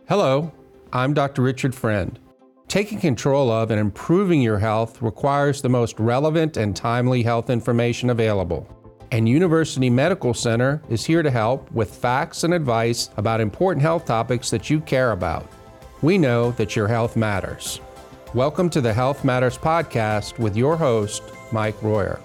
Hello, I'm Dr. Richard Friend. Taking control of and improving your health requires the most relevant and timely health information available. And University Medical Center is here to help with facts and advice about important health topics that you care about. We know that your health matters. Welcome to the Health Matters Podcast with your host, Mike Royer.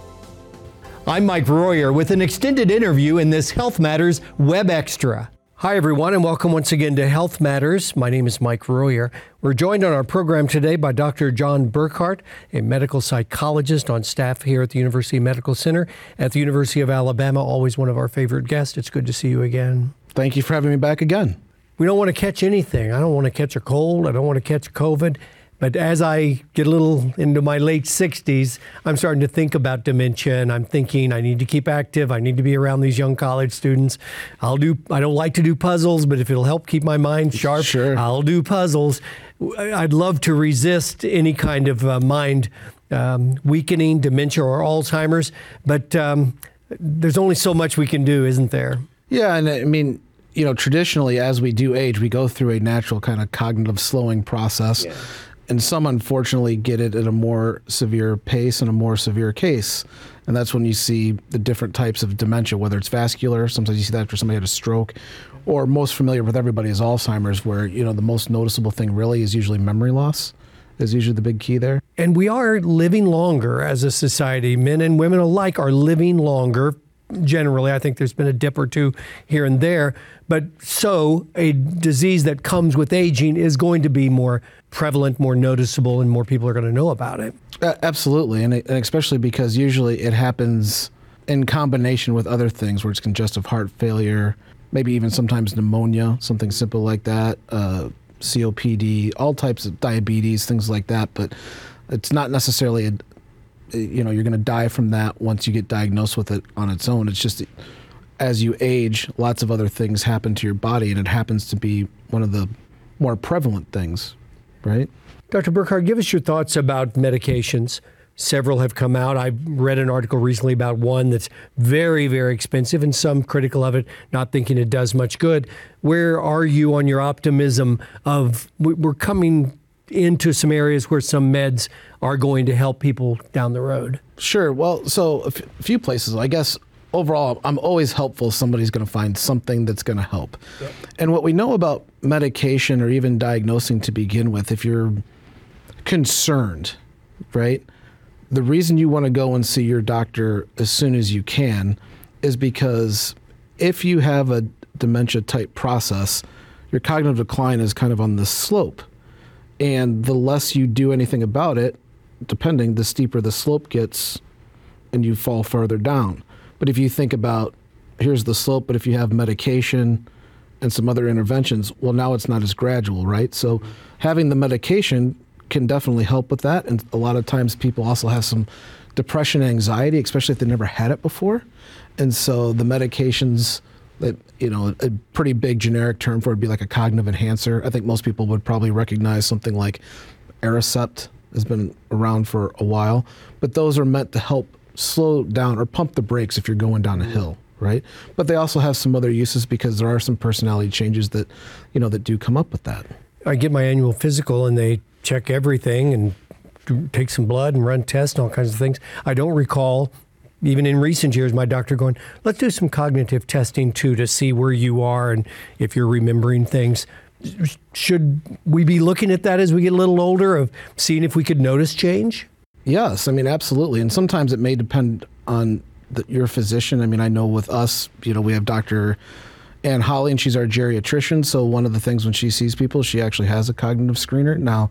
I'm Mike Royer with an extended interview in this Health Matters Web Extra. Hi, everyone, and welcome once again to Health Matters. My name is Mike Royer. We're joined on our program today by Dr. John Burkhart, a medical psychologist on staff here at the University Medical Center at the University of Alabama. Always one of our favorite guests. It's good to see you again. Thank you for having me back again. We don't want to catch anything. I don't want to catch a cold. I don't want to catch COVID. But as I get a little into my late 60s, I'm starting to think about dementia, and I'm thinking I need to keep active. I need to be around these young college students. I don't like to do puzzles, but if it'll help keep my mind sharp, Sure. I'll do puzzles. I'd love to resist any kind of mind weakening, dementia, or Alzheimer's, but there's only so much we can do, isn't there? Yeah, and I mean, traditionally, as we do age, we go through a natural kind of cognitive slowing process. Yeah. And some, unfortunately, get it at a more severe pace and a more severe case. And that's when you see the different types of dementia, whether it's vascular, sometimes you see that after somebody had a stroke, or most familiar with everybody is Alzheimer's, where, the most noticeable thing really is usually memory loss, is usually the big key there. And we are living longer as a society. Men and women alike are living longer. Generally, I think there's been a dip or two here and there. But so a disease that comes with aging is going to be more prevalent, more noticeable, and more people are going to know about it. Absolutely. And especially because usually it happens in combination with other things where it's congestive heart failure, maybe even sometimes pneumonia, something simple like that, COPD, all types of diabetes, things like that. But it's not necessarily you're going to die from that once you get diagnosed with it on its own. It's just as you age, lots of other things happen to your body, and it happens to be one of the more prevalent things, right? Dr. Burkhart, give us your thoughts about medications. Several have come out. I read an article recently about one that's very, very expensive, and some critical of it, not thinking it does much good. Where are you on your optimism of we're coming into some areas where some meds are going to help people down the road? Sure. Well, so a few places. I guess overall, I'm always helpful if somebody's going to find something that's going to help. Yep. And what we know about medication or even diagnosing to begin with, if you're concerned, right, the reason you want to go and see your doctor as soon as you can is because if you have a dementia type process, your cognitive decline is kind of on the slope. And the less you do anything about it, depending, the steeper the slope gets and you fall further down. But if you think about, here's the slope, but if you have medication and some other interventions, well, now it's not as gradual, right? So having the medication can definitely help with that. And a lot of times people also have some depression and anxiety, especially if they never had it before. And so the medications that, a pretty big generic term for it would be like a cognitive enhancer. I think most people would probably recognize something like Aricept has been around for a while, but those are meant to help slow down or pump the brakes if you're going down a hill, right? But they also have some other uses because there are some personality changes that, that do come up with that. I get my annual physical and they check everything and take some blood and run tests and all kinds of things. I don't recall, even in recent years, my doctor going, let's do some cognitive testing too to see where you are and if you're remembering things. Should we be looking at that as we get a little older, of seeing if we could notice change? Yes, I mean, absolutely. And sometimes it may depend on your physician. I mean, I know with us, we have Dr. Ann Holly, and she's our geriatrician. So one of the things when she sees people, she actually has a cognitive screener. Now,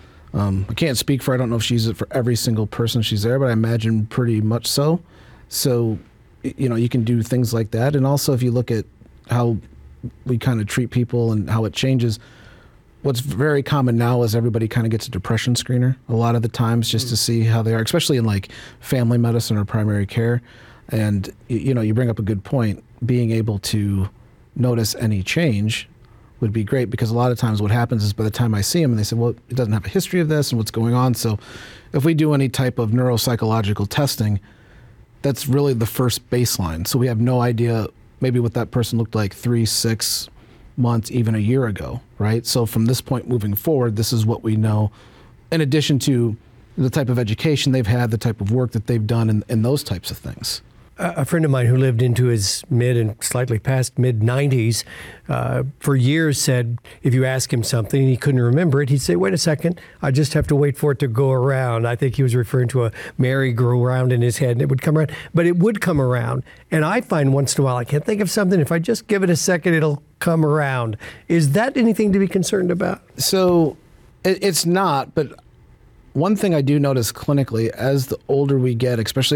I can't speak for, I don't know if she uses it for every single person she's there, but I imagine pretty much so. So, you can do things like that. And also if you look at how we kind of treat people and how it changes, what's very common now is everybody kind of gets a depression screener a lot of the times just to see how they are, especially in like family medicine or primary care. And, you bring up a good point, being able to notice any change would be great, because a lot of times what happens is by the time I see them and they say, well, it doesn't have a history of this and what's going on. So if we do any type of neuropsychological testing, that's really the first baseline. So we have no idea maybe what that person looked like 3, 6 months, even a year ago, right? So from this point moving forward, this is what we know, in addition to the type of education they've had, the type of work that they've done, and those types of things. A friend of mine who lived into his mid and slightly past mid-90s for years said if you ask him something and he couldn't remember it, he'd say, wait a second, I just have to wait for it to go around. I think he was referring to a merry-go-round in his head, and it would come around. But it would come around. And I find once in a while, I can't think of something. If I just give it a second, it'll come around. Is that anything to be concerned about? So it's not, but one thing I do notice clinically, as the older we get, especially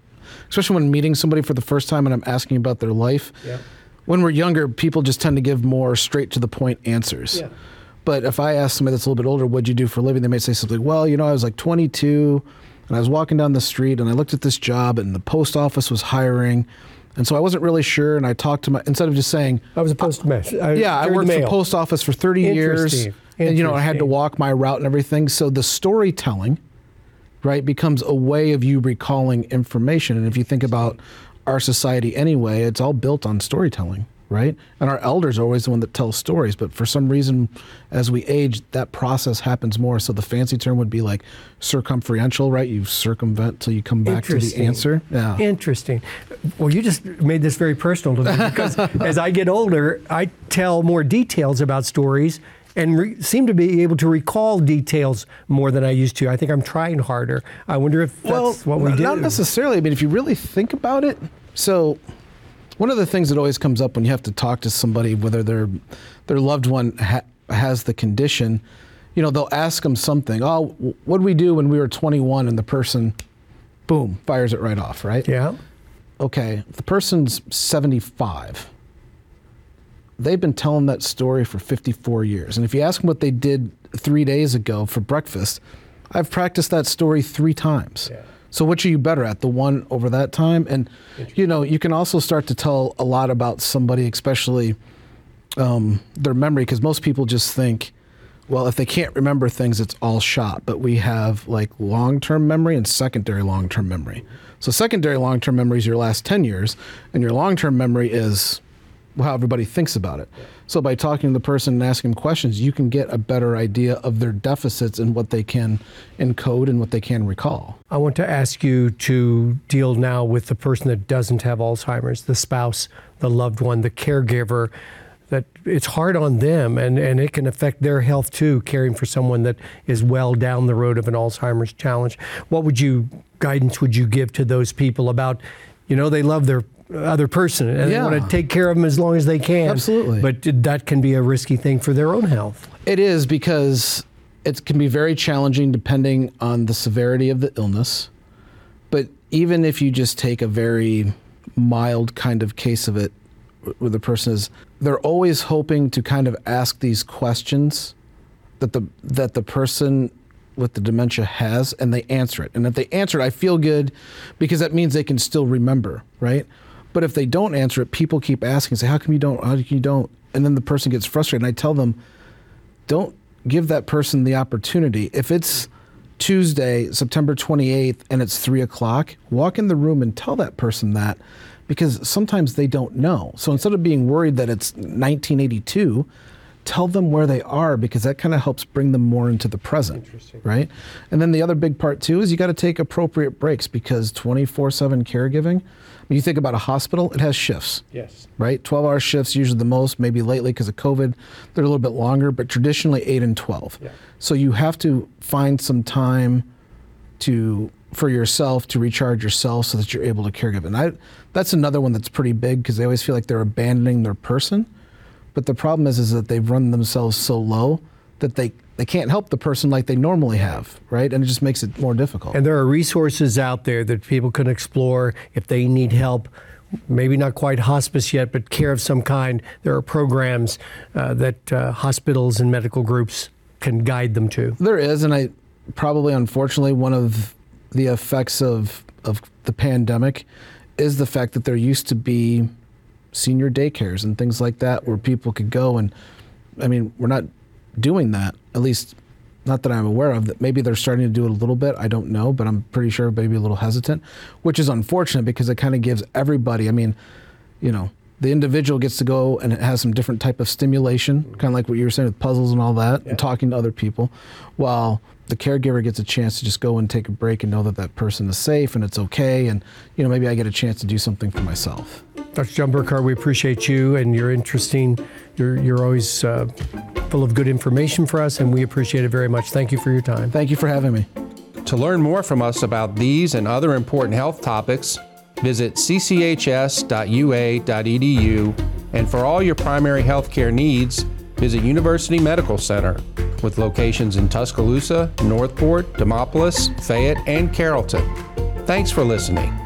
when meeting somebody for the first time and I'm asking about their life, when we're younger, people just tend to give more straight to the point answers. Yeah. But if I ask somebody that's a little bit older, what'd you do for a living? They may say something, well, I was like 22 and I was walking down the street and I looked at this job and the post office was hiring. And so I wasn't really sure. And I talked to instead of just saying, I was a postmaster. I worked for the post office for 30 years. And, I had to walk my route and everything. So the storytelling, right, becomes a way of you recalling information. And if you think about our society anyway, it's all built on storytelling, right? And our elders are always the one that tells stories. But for some reason, as we age, that process happens more. So the fancy term would be like circumferential, right? You circumvent till you come back to the answer. Yeah. Interesting. Well, you just made this very personal to me because as I get older, I tell more details about stories and seem to be able to recall details more than I used to. I think I'm trying harder. I wonder if that's what we do. Not necessarily. I mean, if you really think about it. So one of the things that always comes up when you have to talk to somebody, whether their loved one has the condition, they'll ask them something. Oh, what did we do when we were 21? And the person, boom, fires it right off, right? Yeah. Okay, if the person's 75, they've been telling that story for 54 years. And if you ask them what they did 3 days ago for breakfast, I've practiced that story 3 times. Yeah. So which are you better at, the one over that time? And, you can also start to tell a lot about somebody, especially their memory, because most people just think, well, if they can't remember things, it's all shot. But we have like long-term memory and secondary long-term memory. So secondary long-term memory is your last 10 years, and your long-term memory is how everybody thinks about it. So by talking to the person and asking them questions, you can get a better idea of their deficits and what they can encode and what they can recall. I want to ask you to deal now with the person that doesn't have Alzheimer's, the spouse, the loved one, the caregiver, that it's hard on them and it can affect their health too, caring for someone that is well down the road of an Alzheimer's challenge. What guidance would you give to those people about, they love their other person and they want to take care of them as long as they can. Absolutely. But that can be a risky thing for their own health. It is, because it can be very challenging depending on the severity of the illness. But even if you just take a very mild kind of case of it, where the person is, they're always hoping to kind of ask these questions that the person with the dementia has, and they answer it. And if they answer it, I feel good, because that means they can still remember, right? But if they don't answer it, people keep asking, say, how come you don't? How come you don't? And then the person gets frustrated. And I tell them, don't give that person the opportunity. If it's Tuesday, September 28th, and it's 3:00, walk in the room and tell that person that, because sometimes they don't know. So instead of being worried that it's 1982, tell them where they are, because that kind of helps bring them more into the present, right? And then the other big part too is you got to take appropriate breaks, because 24/7 caregiving, when you think about a hospital, it has shifts, right? 12-hour shifts, usually the most, maybe lately because of COVID, they're a little bit longer, but traditionally 8 and 12. Yeah. So you have to find some time for yourself to recharge yourself so that you're able to caregive. And that's another one that's pretty big, because they always feel like they're abandoning their person. But the problem is that they've run themselves so low that they can't help the person like they normally have, right? And it just makes it more difficult. And there are resources out there that people can explore if they need help, maybe not quite hospice yet, but care of some kind. There are programs that hospitals and medical groups can guide them to. There is, and unfortunately, one of the effects of the pandemic is the fact that there used to be senior daycares and things like that where people could go, and I mean, we're not doing that, at least not that I'm aware of. That maybe they're starting to do it a little bit, I don't know, but I'm pretty sure everybody be a little hesitant, which is unfortunate, because it kind of gives everybody, The individual gets to go and it has some different type of stimulation, kind of like what you were saying with puzzles and all that, and talking to other people, while the caregiver gets a chance to just go and take a break and know that that person is safe and it's okay, and maybe I get a chance to do something for myself. Dr. John Burkhardt, we appreciate you and your interesting. You're always full of good information for us, and we appreciate it very much. Thank you for your time. Thank you for having me. To learn more from us about these and other important health topics, visit cchs.ua.edu, and for all your primary health care needs, visit University Medical Center, with locations in Tuscaloosa, Northport, Demopolis, Fayette, and Carrollton. Thanks for listening.